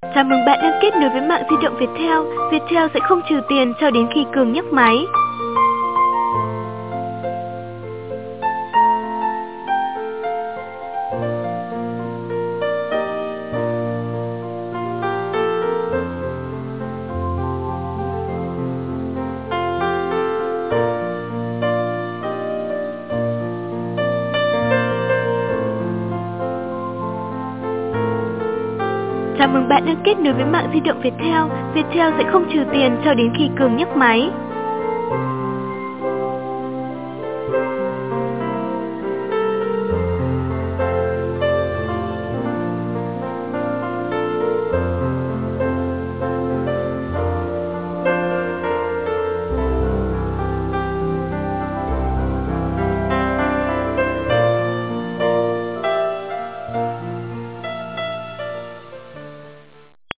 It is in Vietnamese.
Chào mừng bạn đang kết nối với mạng di động Viettel. Viettel sẽ không trừ tiền cho đến khi Cường nhấc máy. Chào mừng bạn đang kết nối với mạng di động Viettel. Viettel sẽ không trừ tiền cho đến khi Cường nhấc máy.